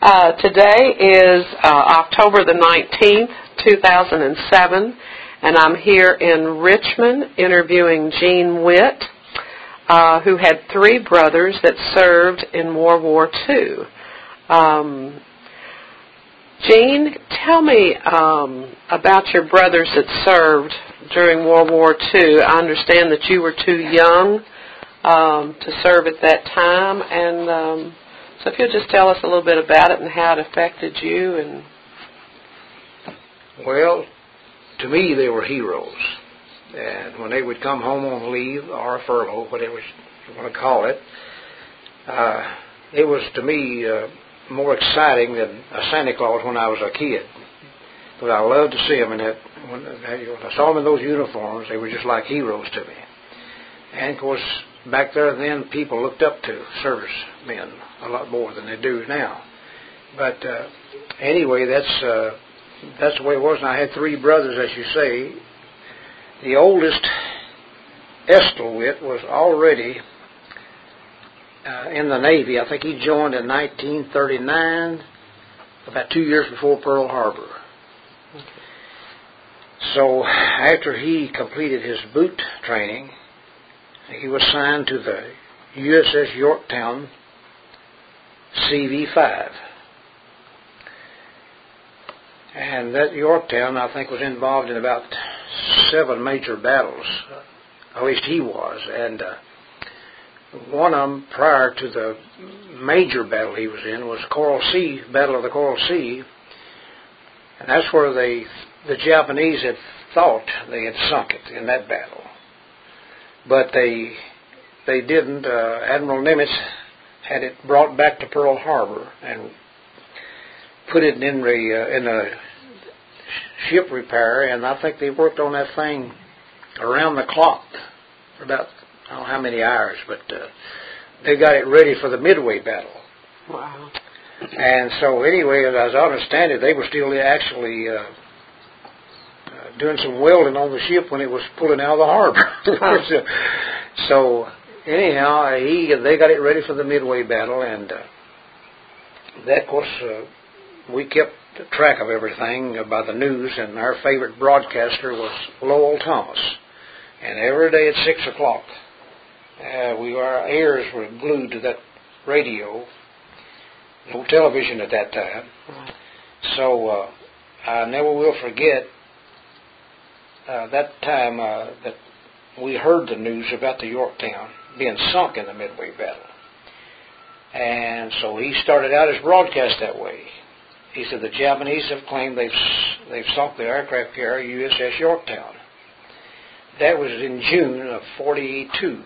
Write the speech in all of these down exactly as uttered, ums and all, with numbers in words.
Uh, today is uh, October the nineteenth, two thousand seven, and I'm here in Richmond interviewing Gene Witt, uh, who had three brothers that served in World War Two. Um, Gene, tell me um, about your brothers that served during World War Two. I understand that you were too young um, to serve at that time, and um, so if you'll just tell us a little bit about it and how it affected you. And Well, to me they were heroes, and when they would come home on leave or a furlough, whatever you want to call it, uh, it was to me uh, more exciting than a Santa Claus when I was a kid, because I loved to see them, and that, when, when I saw them in those uniforms, they were just like heroes to me. And of course, back there then, people looked up to servicemen a lot more than they do now. But uh, anyway, that's uh, that's the way it was. And I had three brothers, as you say. The oldest, Estill Witt, was already uh, in the Navy. I think he joined in nineteen thirty-nine, about two years before Pearl Harbor. Okay. So after he completed his boot training, he was signed to the U S S Yorktown C V five. And that Yorktown, I think, was involved in about seven major battles. At least he was. And uh, one of them, prior to the major battle he was in, was Coral Sea, Battle of the Coral Sea. And that's where they, the Japanese had thought they had sunk it in that battle. But they they didn't. Uh, Admiral Nimitz had it brought back to Pearl Harbor and put it in the uh, in a ship repair, and I think they worked on that thing around the clock for about I don't know how many hours, but uh, they got it ready for the Midway battle. Wow! And so anyway, as I understand it, they were still actually Uh, doing some welding on the ship when it was pulling out of the harbor. so, so anyhow, he they got it ready for the Midway battle, and uh, that, of course, uh, we kept track of everything by the news, and our favorite broadcaster was Lowell Thomas. And every day at six o'clock, uh, we our ears were glued to that radio. No television at that time. So uh, I never will forget Uh, that time uh, that we heard the news about the Yorktown being sunk in the Midway battle. And so he started out his broadcast that way. He said, the Japanese have claimed they've they've sunk the aircraft carrier U S S Yorktown. That was in June of forty-two.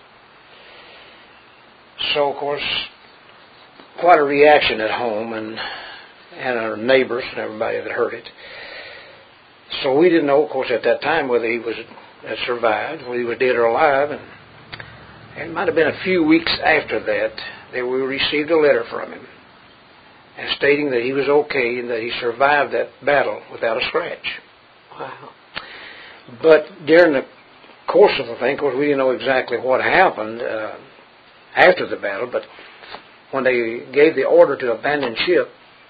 So, of course, quite a reaction at home and, and our neighbors and everybody that heard it. So we didn't know, of course, at that time whether he was had survived, whether he was dead or alive. And, and it might have been a few weeks after that that we received a letter from him and stating that he was okay and that he survived that battle without a scratch. Wow. But during the course of the thing, of course, we didn't know exactly what happened uh, after the battle, but when they gave the order to abandon ship,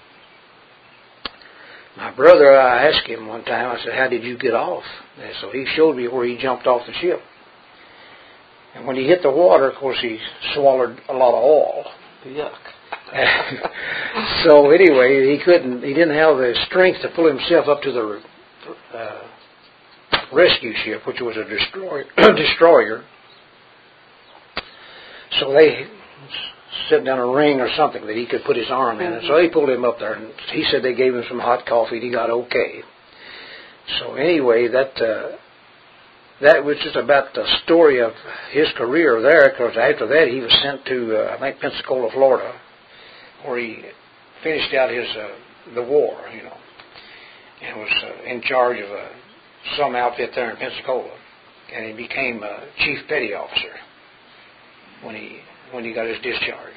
my brother, I asked him one time, I said, how did you get off? And so he showed me where he jumped off the ship. And when he hit the water, of course, he swallowed a lot of oil. Yuck. So anyway, he couldn't, he didn't have the strength to pull himself up to the uh, rescue ship, which was a destroyer. destroyer. So they set down a ring or something that he could put his arm in. And so they pulled him up there, and he said they gave him some hot coffee, and he got okay. So anyway, that uh, that was just about the story of his career there, because after that he was sent to, uh, I think, Pensacola, Florida, where he finished out his uh, the war, you know, and was uh, in charge of uh, some outfit there in Pensacola, and he became a chief petty officer when he when he got his discharge.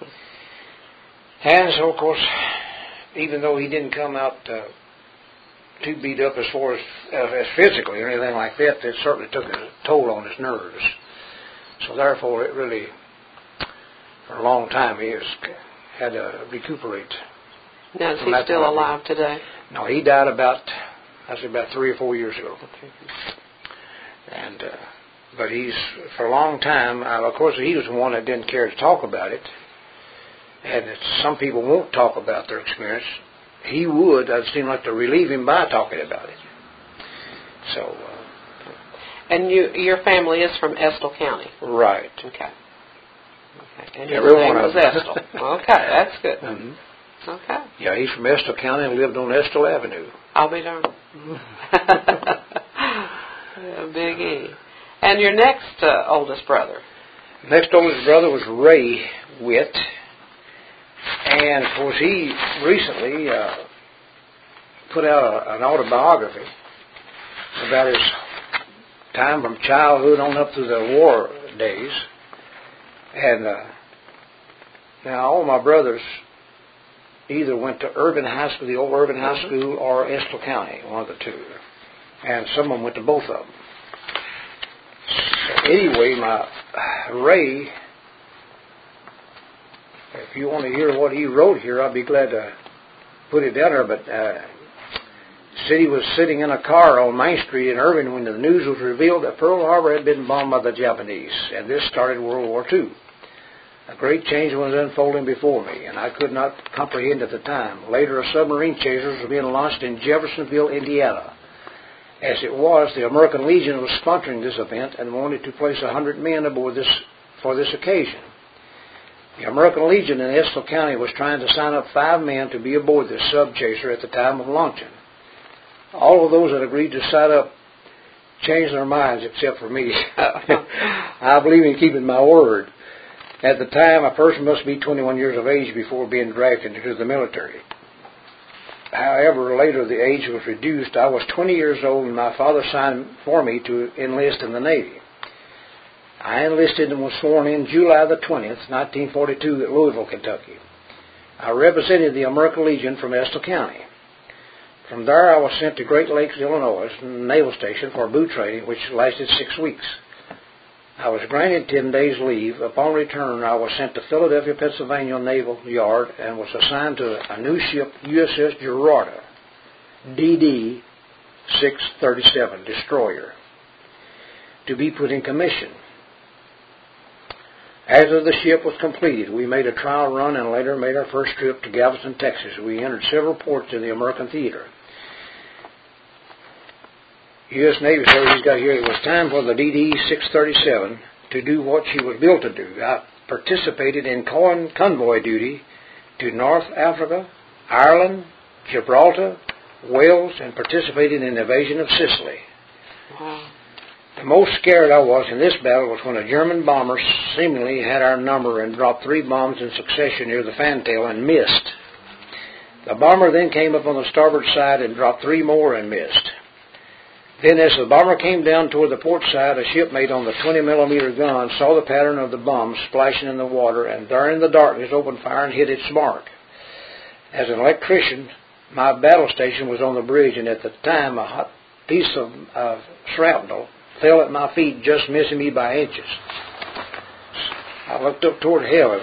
And so, of course, even though he didn't come out uh, too beat up as far as, uh, as physically or anything like that, it certainly took a toll on his nerves. So therefore, it really, for a long time, he has had to recuperate Now, is he still alive today? No, he died about, I say about three or four years ago. Okay. And, uh, but he's, for a long time, uh, of course, he was the one that didn't care to talk about it. And it's, some people won't talk about their experience. He would. It seemed like to relieve him by talking about it. So. Uh, and you, your family is from Estill County. Right. Okay. Okay. And yeah, his name was Estill. Okay, that's good. Mm-hmm. Okay. Yeah, he's from Estill County and lived on Estill Avenue. I'll be darned. Big E. And your next uh, oldest brother? Next oldest brother was Ray Witt. And, of course, he recently uh, put out a, an autobiography about his time from childhood on up through the war days. And uh, now all my brothers either went to Urban High School, the old Urban High School, or Estill County, one of the two. And some of them went to both of them. So anyway, my Ray, if you want to hear what he wrote here, I'll be glad to put it down there. But uh, said he was sitting in a car on Main Street in Irving when the news was revealed that Pearl Harbor had been bombed by the Japanese, and this started World War Two. A great change was unfolding before me, and I could not comprehend at the time. Later, a submarine chasers were being launched in Jeffersonville, Indiana. As it was, the American Legion was sponsoring this event and wanted to place a hundred men aboard this for this occasion. The American Legion in Estill County was trying to sign up five men to be aboard this sub-chaser at the time of launching. All of those that agreed to sign up changed their minds except for me. I believe in keeping my word. At the time, a person must be twenty-one years of age before being drafted into the military. However, later the age was reduced. I was twenty years old and my father signed for me to enlist in the Navy. I enlisted and was sworn in July the twentieth, nineteen forty-two at Louisville, Kentucky. I represented the American Legion from Estill County. From there I was sent to Great Lakes, Illinois, Naval Station for boot training, which lasted six weeks. I was granted ten days leave. Upon return, I was sent to Philadelphia, Pennsylvania Naval Yard and was assigned to a new ship, U S S Gerarda, D D six thirty-seven, destroyer, to be put in commission. After the ship was completed, we made a trial run and later made our first trip to Galveston, Texas. We entered several ports in the American theater. U S Navy said he's got here, it was time for the D D six thirty-seven to do what she was built to do. I participated in con- convoy duty to North Africa, Ireland, Gibraltar, Wales, and participated in the invasion of Sicily. Wow. The most scared I was in this battle was when a German bomber seemingly had our number and dropped three bombs in succession near the fantail and missed. The bomber then came up on the starboard side and dropped three more and missed. Then as the bomber came down toward the port side, a shipmate on the twenty millimeter gun saw the pattern of the bombs splashing in the water and there in the darkness opened fire and hit its mark. As an electrician, my battle station was on the bridge, and at the time a hot piece of uh, shrapnel fell at my feet, just missing me by inches. I looked up toward heaven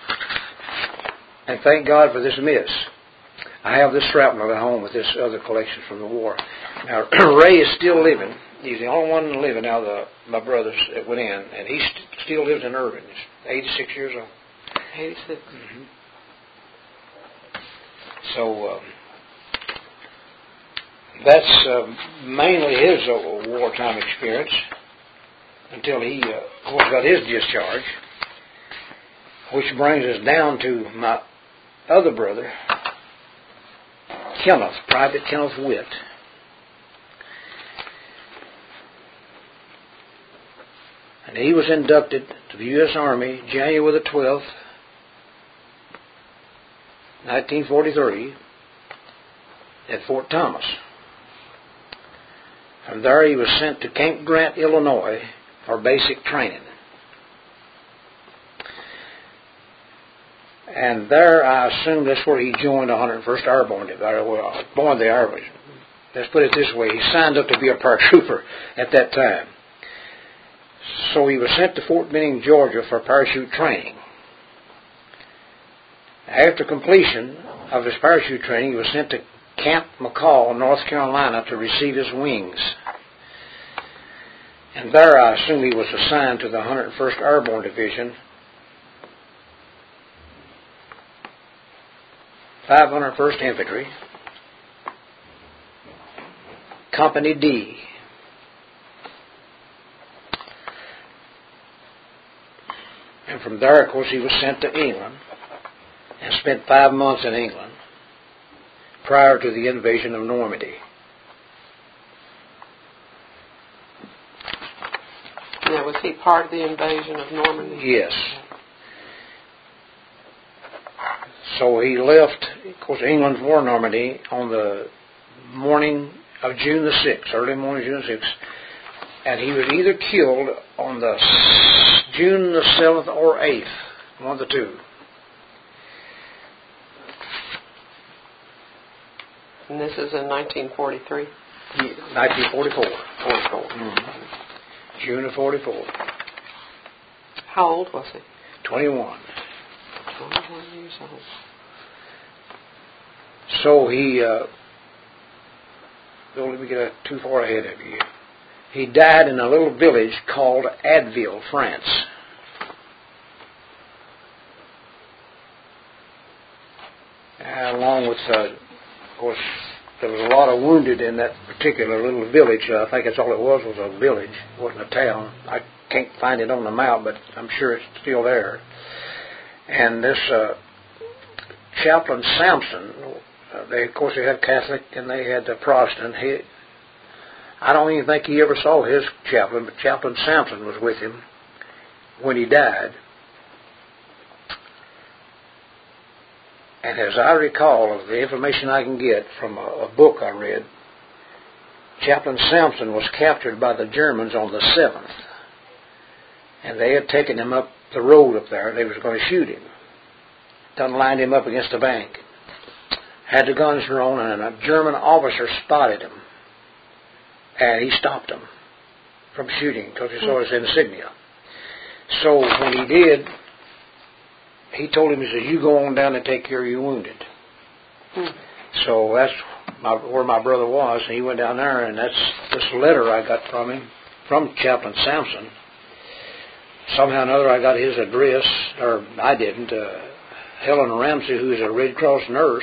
and thank God for this miss. I have this shrapnel at home with this other collection from the war. Now, Ray is still living. He's the only one living out of the, my brothers that went in, and he st- still lives in Irving. He's eighty-six years old. eighty-six. Mm-hmm. So um, that's uh, mainly his uh, wartime experience until he, uh, of course, got his discharge, which brings us down to my other brother, Kenneth, Private Kenneth Witt. And he was inducted to the U S Army January the twelfth, nineteen forty-three, at Fort Thomas. From there he was sent to Camp Grant, Illinois, for basic training. And there, I assume that's where he joined the one hundred first Airborne. Well, born the Airborne. Let's put it this way. He signed up to be a paratrooper at that time. So he was sent to Fort Benning, Georgia for parachute training. After completion of his parachute training, he was sent to Camp McCall, North Carolina, to receive his wings. And there, I assume, he was assigned to the one hundred first Airborne Division, five hundred first Infantry, Company D. And from there, of course, he was sent to England and spent five months in England prior to the invasion of Normandy. Now, was he part of the invasion of Normandy? Yes. So he left, of course, England for Normandy on the morning of June the sixth, early morning June the sixth, and he was either killed on the June the seventh or eighth, one of the two. And this is in nineteen forty-three? nineteen forty-four. forty-four. Mm-hmm. June of forty-four. How old was he? twenty-one. twenty-one years old. So he, uh, don't let me get too far ahead of you. He died in a little village called Abbeville, France. And along with, uh, of course, there was a lot of wounded in that particular little village. Uh, I think that's all it was, was a village. It wasn't a town. I can't find it on the map, but I'm sure it's still there. And this uh, Chaplain Sampson, uh, they, of course, they had Catholic and they had uh, Protestant. He, I don't even think he ever saw his chaplain, but Chaplain Sampson was with him when he died. And as I recall, of the information I can get from a, a book I read, Chaplain Sampson was captured by the Germans on the seventh. And they had taken him up the road up there. They was going to shoot him. Done lined him up against a bank. Had the guns drawn, and a German officer spotted him. And he stopped him from shooting because he saw his insignia. So when he did, he told him, he said, you go on down and take care of your wounded. Hmm. So that's my, where my brother was. And he went down there, and that's this letter I got from him, from Chaplain Sampson. Somehow or another I got his address, or I didn't. Uh, Helen Ramsey, who is a Red Cross nurse,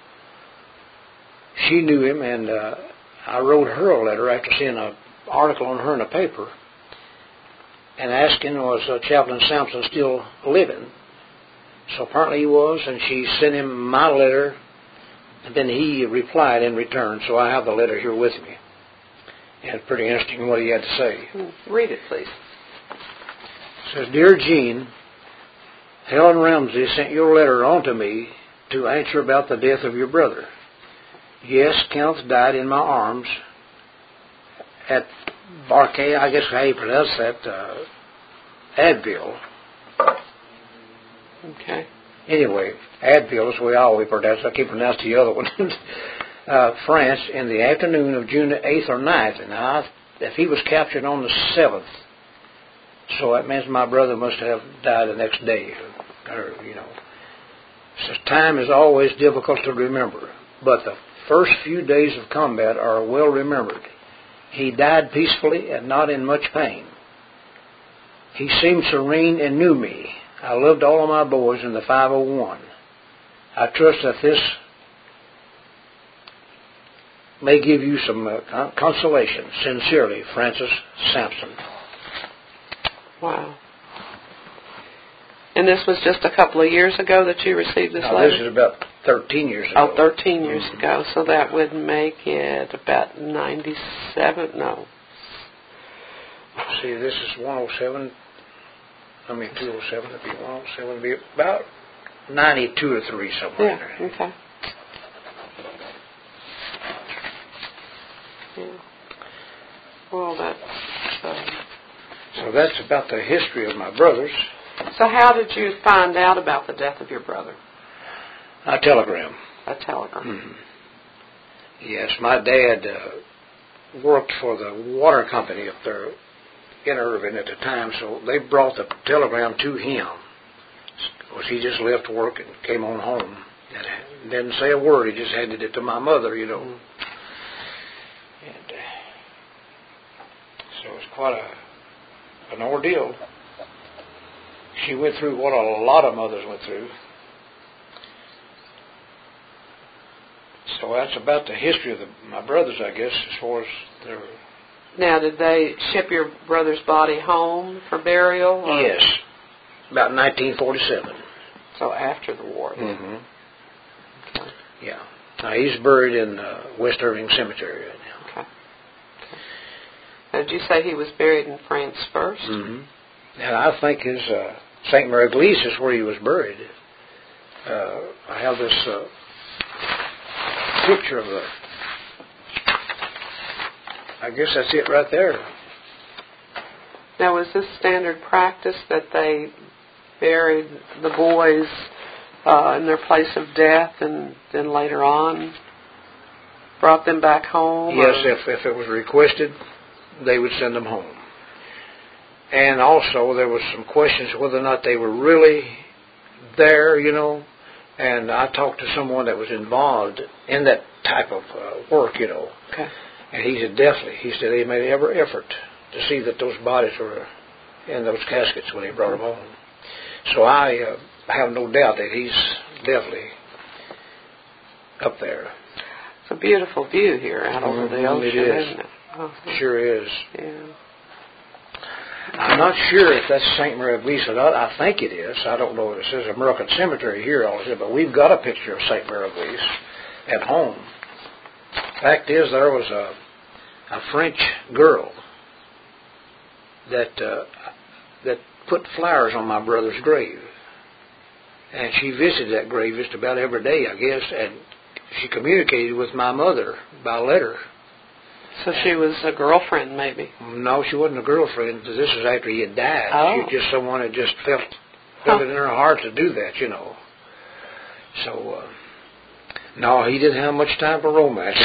she knew him, and uh, I wrote her a letter after seeing an article on her in the paper and asking, was uh, Chaplain Sampson still living? So apparently he was, and she sent him my letter, and then he replied in return. So I have the letter here with me. And it's pretty interesting what he had to say. Read it, please. It says, Dear Gene, Helen Ramsey sent your letter on to me to answer about the death of your brother. Yes, Kenneth died in my arms at Barquet, I guess how you pronounce that, uh, Abbeville. Okay. Anyway, Abbeville is the way I always pronounce it. I can't pronounce the other one. uh, France, in the afternoon of June the eighth or ninth. And I, if he was captured on the seventh, so that means my brother must have died the next day. Or, you know. It says, time is always difficult to remember, but the first few days of combat are well remembered. He died peacefully and not in much pain. He seemed serene and knew me. I loved all of my boys in the five oh one. I trust that this may give you some uh, consolation. Sincerely, Francis Sampson. Wow. And this was just a couple of years ago that you received this now, letter? This is about thirteen years ago. Oh, thirteen years mm-hmm. ago. So that would make it about ninety-seven, no. See, this is one oh seven. I mean, two oh seven would be one oh seven. Would be about ninety-two or three, somewhere yeah, there. Okay. Yeah. Well, that's... Um, so that's about the history of my brothers. So how did you find out about the death of your brother? A telegram. A telegram. Mm-hmm. Yes, my dad uh, worked for the water company up there in Irving at the time, so they brought the telegram to him. Of course, he just left work and came on home. And didn't say a word. He just handed it to my mother, you know. Mm. And uh, so it was quite a an ordeal. She went through what a lot of mothers went through. So that's about the history of the, my brothers, I guess, as far as their... Now, did they ship your brother's body home for burial? Or? Yes, about nineteen forty-seven. So after the war. Mm-hmm. Okay. Yeah. Now, he's buried in uh, West Irving Cemetery right now. Okay. Okay. Now, did you say he was buried in France first? Mm-hmm. And I think his uh, Saint Mary Église is where he was buried. Uh, I have this uh, picture of the... I guess that's it right there. Now, was this standard practice that they buried the boys uh, in their place of death and then later on brought them back home? Yes, if, if it was requested, they would send them home. And also there was some questions whether or not they were really there, you know. And I talked to someone that was involved in that type of uh, work, you know. Okay. And he said definitely. He said they made every effort to see that those bodies were in those caskets when he brought them home. So I uh, have no doubt that he's definitely up there. It's a beautiful view here out mm-hmm. over the ocean, it is. isn't it? Uh-huh. Sure is. Yeah. I'm not sure if that's Saint Mary Église or not. I think it is. I don't know. It says American Cemetery here, also, but we've got a picture of Saint Mary Église at home. Fact is, there was a a French girl that uh, that put flowers on my brother's grave, and she visited that grave just about every day, I guess, and she communicated with my mother by letter. So she was a girlfriend, maybe? No, she wasn't a girlfriend. This was after he had died. Oh. She was just someone that just felt, felt huh. it in her heart to do that, you know. So, uh, no, he didn't have much time for romance.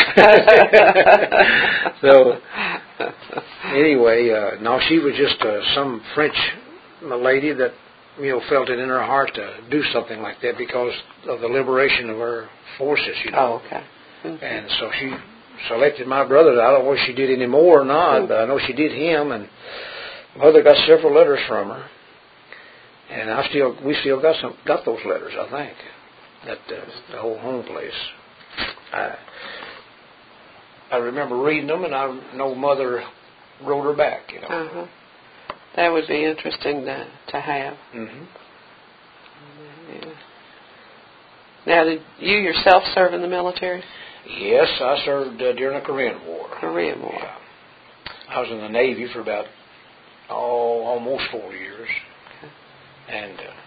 So, anyway, uh, no, she was just uh, some French lady that, you know, felt it in her heart to do something like that because of the liberation of her forces, you know. Oh, okay. Mm-hmm. And so she selected my brother. I don't know if she did any more or not, but I know she did him. And mother got several letters from her, and I still, we still got some, got those letters, I think, at uh, the whole home place. I, I remember reading them, and I know mother wrote her back. You know, uh-huh. That would be interesting to to have. Mm-hmm. Yeah. Now, did you yourself serve in the military? Yes, I served uh, during the Korean War. Korean War. Yeah. I was in the Navy for about, oh, almost four years. Okay. And uh,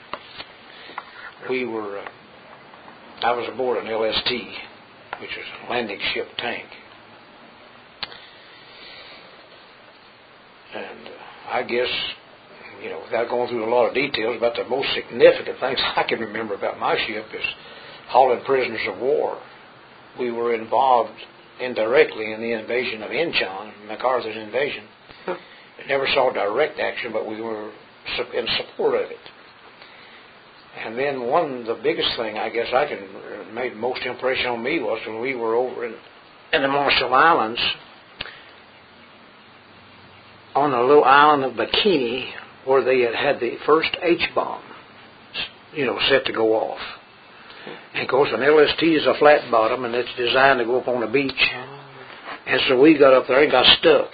we were, uh, I was aboard an L S T, which was a landing ship tank. And uh, I guess, you know, without going through a lot of details, about the most significant things I can remember about my ship is hauling prisoners of war. We were involved indirectly in the invasion of Incheon, MacArthur's invasion. Huh. We never saw direct action, but we were in support of it. And then one, the biggest thing I guess I can made most impression on me was when we were over in, in the Marshall Islands on a little island of Bikini where they had had the first H-bomb, you know, set to go off. And of course, an L S T is a flat bottom, and it's designed to go up on the beach. And so we got up there and got stuck.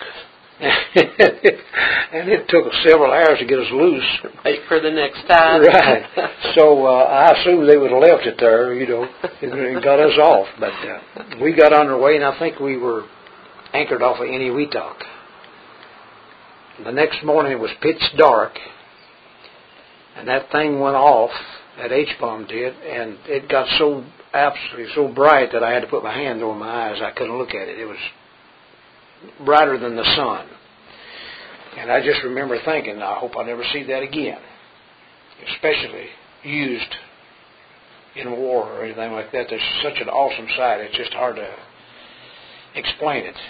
And it took several hours to get us loose. Wait for the next time. Right. So uh, I assume they would have left it there, you know, and got us off. But uh, we got on our way, and I think we were anchored off of Eniwetok. The next morning it was pitch dark, and that thing went off. That H-bomb did, and it got so absolutely so bright that I had to put my hand over my eyes. I couldn't look at it. It was brighter than the sun. And I just remember thinking, I hope I never see that again, especially used in war or anything like that. That's such an awesome sight. It's just hard to explain it.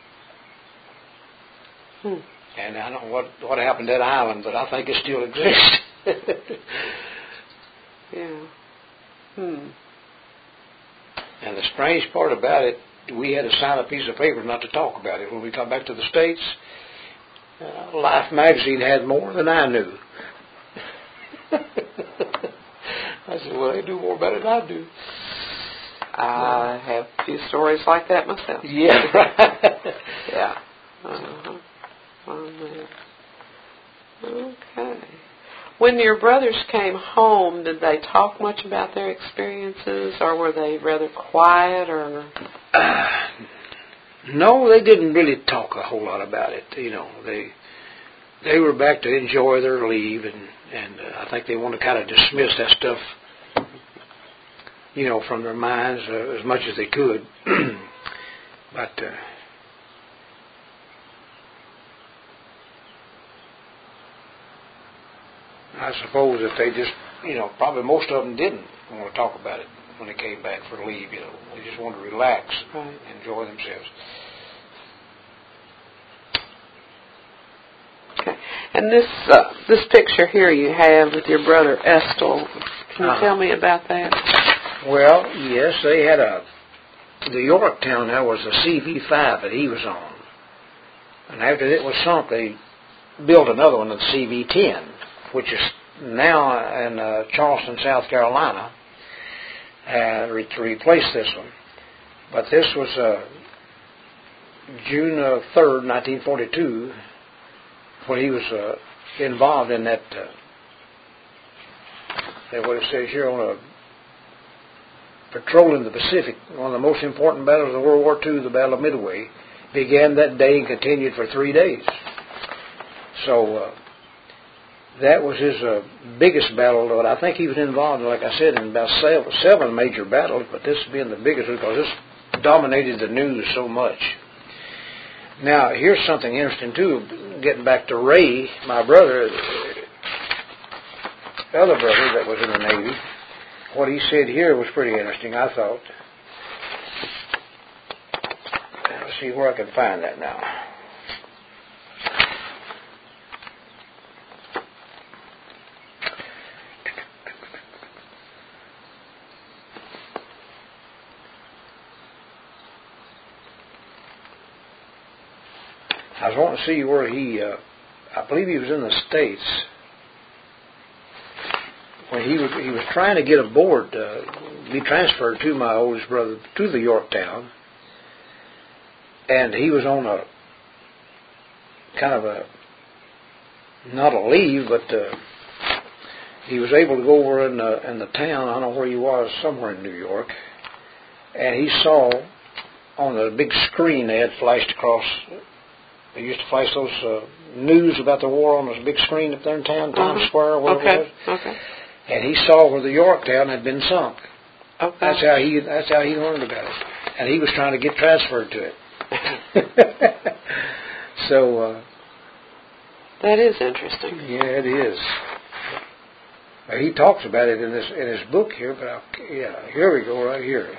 Hmm. And I don't know what, what happened to that island, but I think it still exists. Yeah. Hmm. And the strange part about it, we had to sign a piece of paper not to talk about it. When we come back to the States, uh, Life magazine had more than I knew. I said, well, they do more about it than I do. I have a few stories like that myself. Yeah, right. Yeah. Uh-huh. Oh, okay. When your brothers came home, did they talk much about their experiences, or were they rather quiet, or? Uh, no, they didn't really talk a whole lot about it. You know, they they were back to enjoy their leave, and and uh, I think they want to kind of dismiss that stuff, you know, from their minds uh, as much as they could. But uh, I suppose that they just, you know, probably most of them didn't want to talk about it when they came back for leave. You know, they just wanted to relax, right, and enjoy themselves. Okay. And this uh, this picture here you have with your brother Estill, can you uh-huh. tell me about that? Well, yes, they had a, the Yorktown there was a C V five that he was on. And after it was sunk, they built another one, the C V ten, which is now in uh, Charleston, South Carolina, uh, re- to replace this one. But this was uh, June uh, third, nineteen forty-two, when he was uh, involved in that, uh, that, what it says here, on a patrol in the Pacific, one of the most important battles of World War Two, the Battle of Midway, began that day and continued for three days. So uh, that was his uh, biggest battle. But I think he was involved, like I said, in about seven, seven major battles, but this being the biggest because this dominated the news so much. Now, here's something interesting, too, getting back to Ray, my brother, the other brother that was in the Navy. What he said here was pretty interesting, I thought. Let's see where I can find that now. I was wanting to see where he, uh, I believe he was in the States. When he was, he was trying to get aboard, uh, be transferred to my oldest brother, to the Yorktown. And he was on a, kind of a, not a leave, but uh, he was able to go over in the, in the town, I don't know where he was, somewhere in New York. And he saw on the big screen they had flashed across. They used to flash those uh, news about the war on this big screen up there in town, Times uh-huh. Square, or whatever okay. it was. Okay. And he saw where the Yorktown had been sunk. Okay. That's how he. That's how he learned about it. And he was trying to get transferred to it. So. Uh, that is interesting. Yeah, it is. Now, he talks about it in this in his book here, but I'll, yeah, here we go, right here.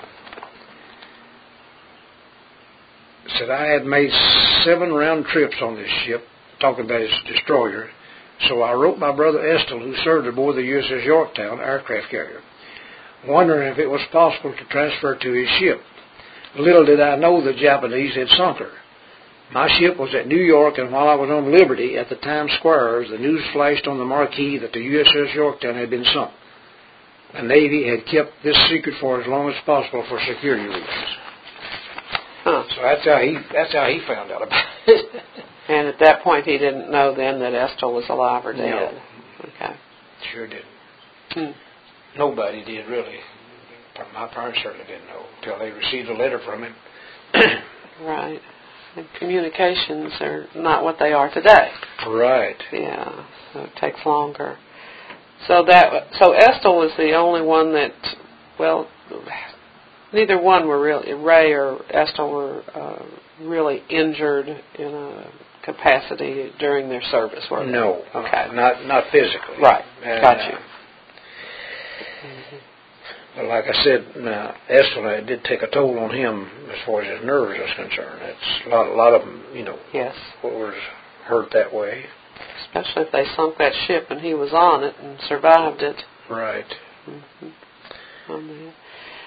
Said I had made seven round trips on this ship, talking about his destroyer. So I wrote my brother Estill, who served aboard the U S S Yorktown aircraft carrier, wondering if it was possible to transfer to his ship. Little did I know the Japanese had sunk her. My ship was at New York, and while I was on Liberty at the Times Square, the news flashed on the marquee that the U S S Yorktown had been sunk. The Navy had kept this secret for as long as possible for security reasons. Huh. So that's how he that's how he found out about it. And at that point, he didn't know then that Estill was alive or dead. No. Okay. Sure didn't. Hmm. Nobody did, really. My parents certainly didn't know until they received a letter from him. Right. And communications are not what they are today. Right. Yeah. So it takes longer. So that so Estill was the only one that, well, neither one were really, Ray or Estill were uh, really injured in a capacity during their service, were they? No. Okay. Not not physically. Right. And, Got uh, you. Mm-hmm. But like I said, uh, Estill, it did take a toll on him as far as his nerves is concerned. It's a lot, a lot of them, you know, yes, was hurt that way. Especially if they sunk that ship and he was on it and survived it. Right. Mm-hmm. Oh, man.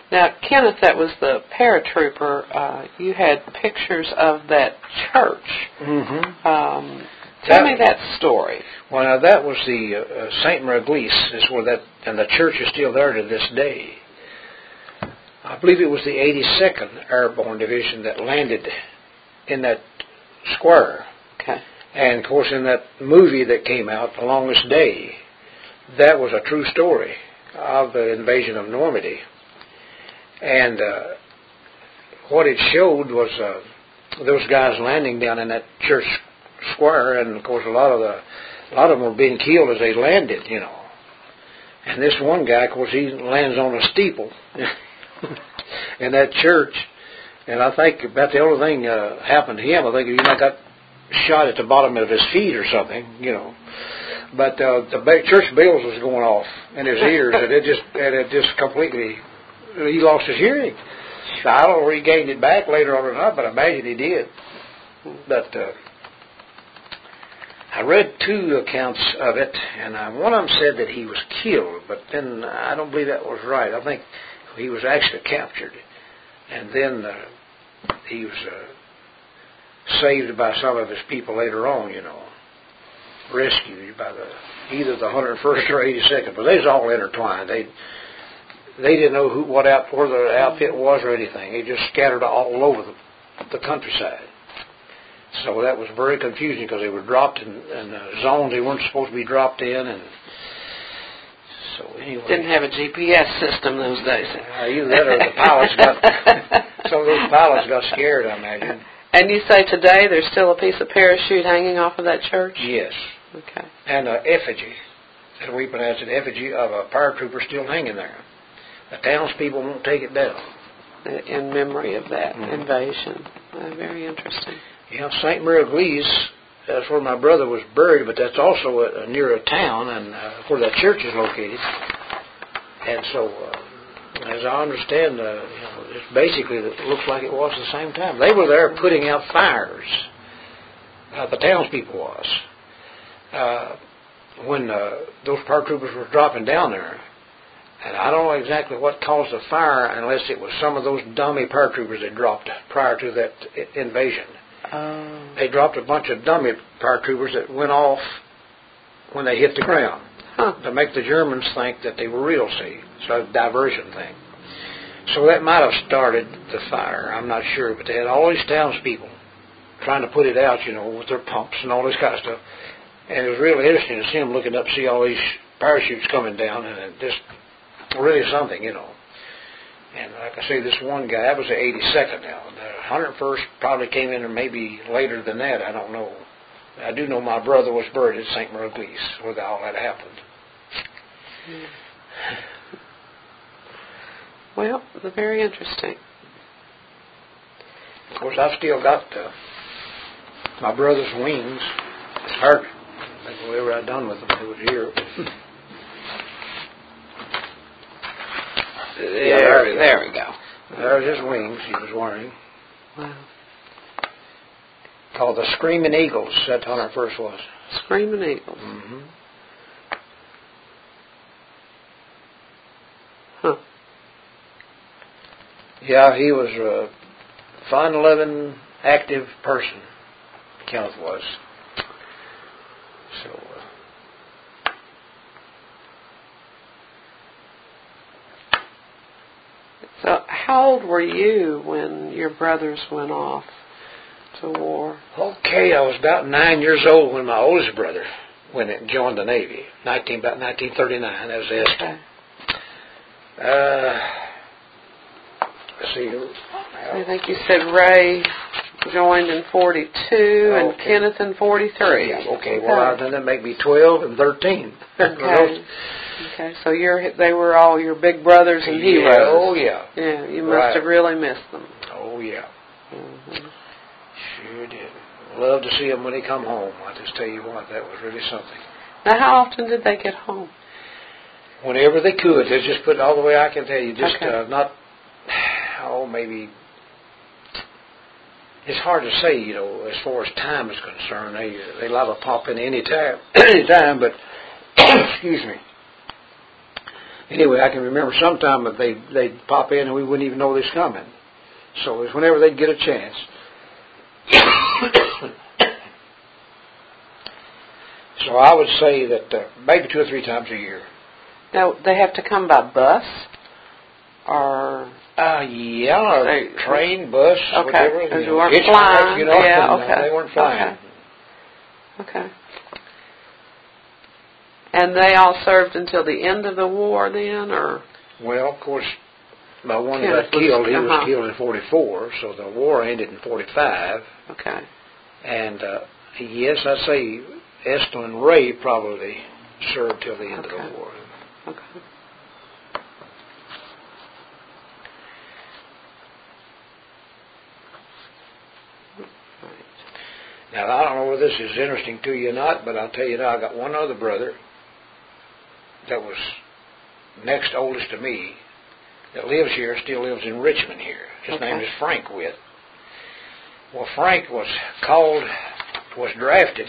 Now, Kenneth, that was the paratrooper. Uh, you had pictures of that church. Mm-hmm. Um, tell that, me that story. Well, now that was the uh, uh, Saint Marie-Église, is where that, and the church is still there to this day. I believe it was the eighty-second Airborne Division that landed in that square. Okay. And, of course, in that movie that came out, The Longest Day, that was a true story of the invasion of Normandy. And uh, what it showed was uh, those guys landing down in that church square, and, of course, a lot of the a lot of them were being killed as they landed, you know. And this one guy, of course, he lands on a steeple in that church. And I think about the only thing uh, happened to him, I think he might got shot at the bottom of his feet or something, you know. But uh, the church bells was going off in his ears, and it just and it just completely, he lost his hearing. I don't know if he gained it back later on or not, but I imagine he did. But uh, I read two accounts of it, and uh, one of them said that he was killed, but then I don't believe that was right. I think he was actually captured, and then uh, he was uh, saved by some of his people later on, you know, rescued by the either the one hundred first or eighty-second, but they was all intertwined. They they didn't know who what out where the outfit was or anything. They just scattered all over the, the countryside. So that was very confusing because they were dropped in, in uh, zones they weren't supposed to be dropped in, and so anyway. Didn't have a G P S system those days. Uh, either that or the pilots got some of those pilots got scared, I imagine. And you say today there's still a piece of parachute hanging off of that church? Yes. Okay. And an effigy, as we pronounce it, effigy of a paratrooper still hanging there. The townspeople won't take it down. In memory of that mm-hmm. invasion. Uh, very interesting. Yeah, Saint Marie-Église, that's where my brother was buried, but that's also a, a, near a town and uh, where that church is located. And so, uh, as I understand, uh, you know, it's basically, it looks like it was the same time. They were there putting out fires. Uh, the townspeople was. Uh, when uh, those paratroopers were dropping down there. And I don't know exactly what caused the fire unless it was some of those dummy paratroopers that dropped prior to that I- invasion. Oh. They dropped a bunch of dummy paratroopers that went off when they hit the ground huh. to make the Germans think that they were real, see. So a diversion thing. So that might have started the fire. I'm not sure. But they had all these townspeople trying to put it out, you know, with their pumps and all this kind of stuff. And it was really interesting to see them looking up, see all these parachutes coming down, and it just really something, you know. And like I say, this one guy, that was the eighty-second now. The one hundred first probably came in maybe later than that. I don't know. I do know my brother was buried at Saint Marie-Église where all that happened. Well, very interesting. Of course, I've still got uh, my brother's wings. It's hard. I think whatever I'd done with them, it was here. There, yeah, there, there we go. There's his wings he was wearing. Wow. Called the Screaming Eagles, that one hundred first was. Screaming Eagles. Mm-hmm. Huh. Yeah, he was a fun-loving, active person, Kenneth was. So... Uh, So, how old were you when your brothers went off to war? Okay, I was about nine years old when my oldest brother went and joined the Navy. Nineteen about nineteen thirty-nine. That was it. Okay. Uh, let's see. I think you said Ray joined in forty-two okay. and Kenneth in forty-three. Yeah, okay. Well, then that make me twelve and thirteen. Okay. Okay, so you're they were all your big brothers and yeah, heroes. Oh, yeah. Yeah, you must right. have really missed them. Oh, yeah. Mm-hmm. Sure did. Love to see them when they come home. I just tell you what, that was really something. Now, how often did they get home? Whenever they could. They just put it all the way I can tell you. Just okay. uh, not, oh, maybe, it's hard to say, you know, as far as time is concerned. They, they love to pop in any time, any time, but, excuse me. anyway, I can remember sometime that they they'd pop in and we wouldn't even know they was coming. So it was whenever they'd get a chance. So I would say that uh, maybe two or three times a year. Now, they have to come by bus or... Uh, yeah, or they, train, bus, okay. whatever. Because you you know, weren't flying. You know, yeah, and, okay. uh, they weren't flying. Okay. okay. And they all served until the end of the war then, or? Well, of course, my one that Kenneth got killed, was, he uh-huh. was killed in forty-four, so the war ended in forty-five. Okay. And, uh, yes, I'd say Estill and Ray probably served till the end okay. of the war. Okay. Now, I don't know whether this is interesting to you or not, but I'll tell you now, I got one other brother that was next oldest to me that lives here, still lives in Richmond here. His okay. name is Frank Witt. Well, Frank was called, was drafted,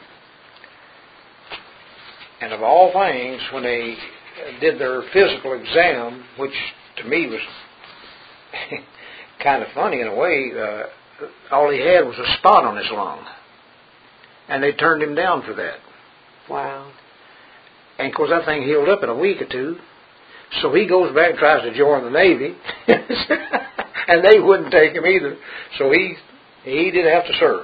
and of all things, when they did their physical exam, which to me was kind of funny in a way, uh, all he had was a spot on his lung. And they turned him down for that. Wow. And, of course, that thing healed up in a week or two. So he goes back and tries to join the Navy. And they wouldn't take him either. So he he did have to serve.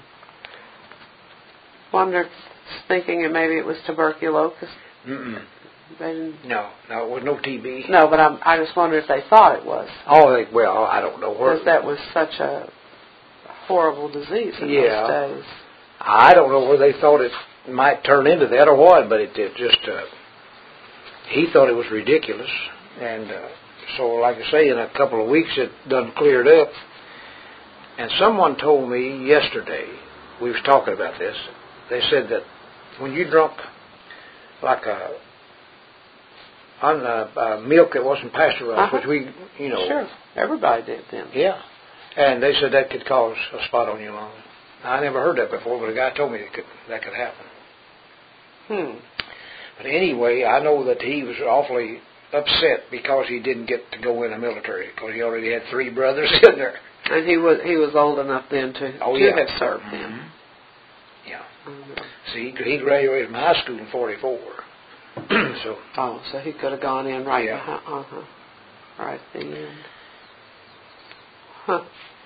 Wonder, thinking that maybe it was tuberculosis. Mm-mm. They didn't... No, no, it was no T B. No, but I'm, I just wonder if they thought it was. Oh, they, well, I don't know. Because that was such a horrible disease in yeah. those days. I don't know whether they thought it might turn into that or what, but it, it just, uh, he thought it was ridiculous. And uh, so, like I say, in a couple of weeks it done cleared up. And someone told me yesterday, we was talking about this, they said that when you drunk like a on uh, uh, milk that wasn't pasteurized, uh-huh. which we, you know. Sure, everybody did then. Yeah. And they said that could cause a spot on your lung. I never heard that before, but a guy told me that could, that could happen. Hmm. But anyway, I know that he was awfully upset because he didn't get to go in the military, because he already had three brothers in there. And he was he was old enough then to, oh, to yeah. have served him. Mm-hmm. Yeah. Mm-hmm. See, he graduated from high school in forty-four. so. Oh, so he could have gone in right yeah. behind, uh-huh, right at the end. Huh.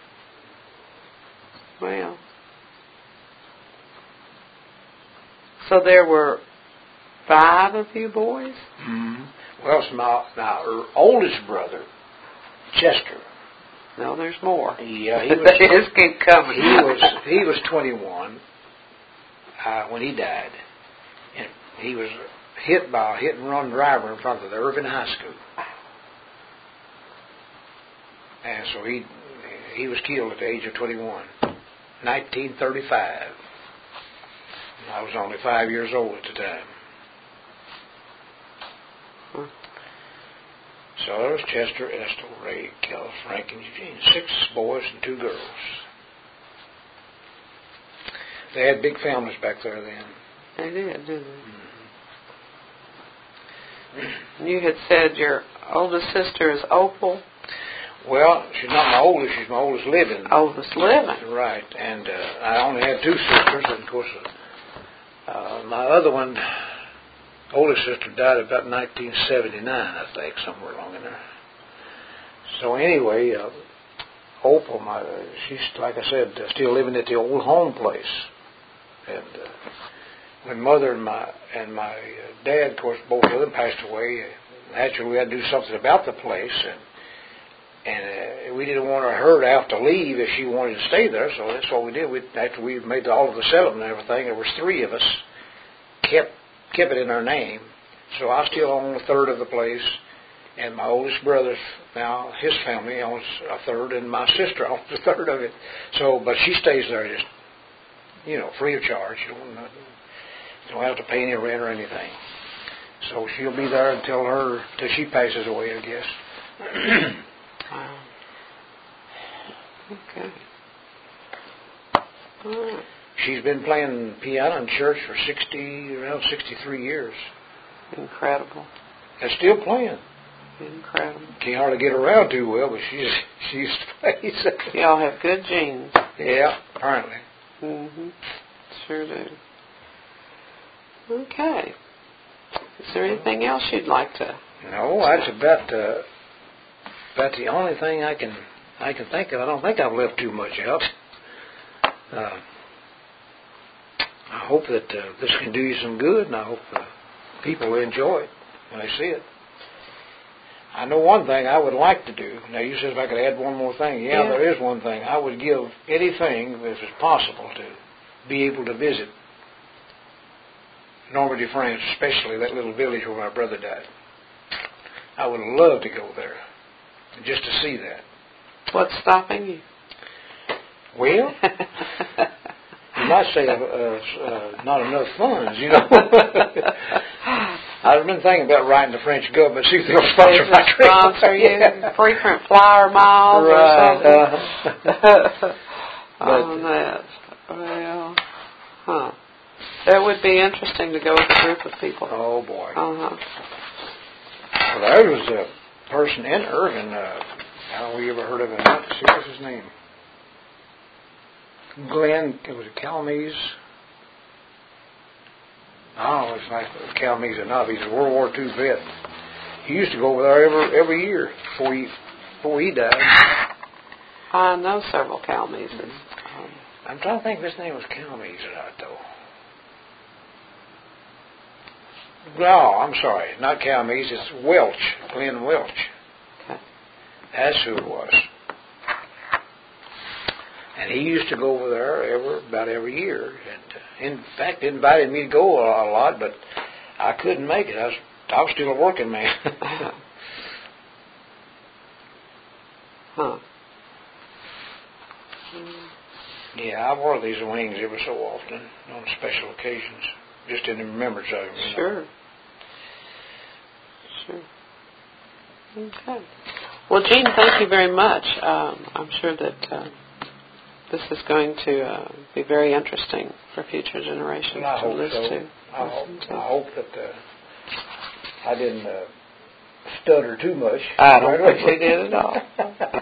Well. So there were five of you boys? Mm-hmm. Well, it's my, my oldest brother, Chester. No, there's more. Yeah, he was. They just keep coming. He was he was twenty-one uh, when he died, and he was hit by a hit and run driver in front of the Irving High School, and so he he was killed at the age of twenty-one, nineteen thirty-five. I was only five years old at the time. Huh. So there was Chester, Estill, Ray, Kell, Frank, and Eugene. Six boys and two girls. They had big families back there then. They did, didn't they? Mm-hmm. You had said your oldest sister is Opal. Well, she's not my oldest. She's my oldest living. Oldest living. Right. And uh, I only had two sisters. And, of course, uh, my other one... oldest sister died about nineteen seventy-nine, I think, somewhere along in there. So anyway, uh, Opal, my, she's, like I said, uh, still living at the old home place. And uh, when Mother and my and my uh, dad, of course, both of them passed away, naturally we had to do something about the place. And and uh, we didn't want her to have to leave if she wanted to stay there, so that's what we did. We, after we made all of the settlement and everything, there was three of us, kept kept it in our name. So I still own a third of the place, and my oldest brother, now his family owns a third, and my sister owns a third of it. So, but she stays there just, you know, free of charge. You don't, you don't have to pay any rent or anything. So she'll be there until her, till she passes away, I guess. Wow. Okay. All right. She's been playing piano in church for sixty, around sixty-three years. Incredible. They're still playing. Incredible. Can't hardly get around too well, but she's she's plays. Y'all have good genes. Yeah, apparently. Mhm. Sure do. Okay. Is there anything else you'd like to? No, that's about uh, about the only thing I can I can think of. I don't think I've left too much out. Uh, I hope that uh, this can do you some good, and I hope uh, people will enjoy it when they see it. I know one thing I would like to do. Now, you said if I could add one more thing. Yeah, yeah. there is one thing. I would give anything, if it's possible, to be able to visit Normandy, France, especially that little village where my brother died. I would love to go there, just to see that. What's stopping you? Well, you might say uh, uh, not enough funds, you know. I've been thinking about writing the French government, see if they'll sponsor my trip. Sponsor you, yeah. frequent flyer miles right. or something. Uh-huh. On that. Well, huh. That would be interesting to go with a group of people. Oh, boy. Uh-huh. Well, there was a person in Irving, uh, I don't know if you ever heard of him. Let's see, what's his name? Glenn, it was a Calamese. I don't know if it's like Calamese or not. He's a World War Two vet. He used to go over there every every year before he before he died. I know several Calameses. Mm-hmm. Um, I'm trying to think if his name was Calamese or not, though. No, I'm sorry, not Calamese. It's Welch, Glenn Welch. Okay. That's who it was. And he used to go over there every, about every year. And in fact, invited me to go a lot, but I couldn't make it. I was, I was still a working man. Huh. Yeah, I wore these wings every so often on special occasions, just in remembrance of them. You Sure. know. Sure. Okay. Well, Gene, thank you very much. Um, I'm sure that uh, this is going to uh, be very interesting for future generations Well, I to hope listen so. to. I hope, listen to. I hope that uh, I didn't uh, stutter too much. I don't think we did at all.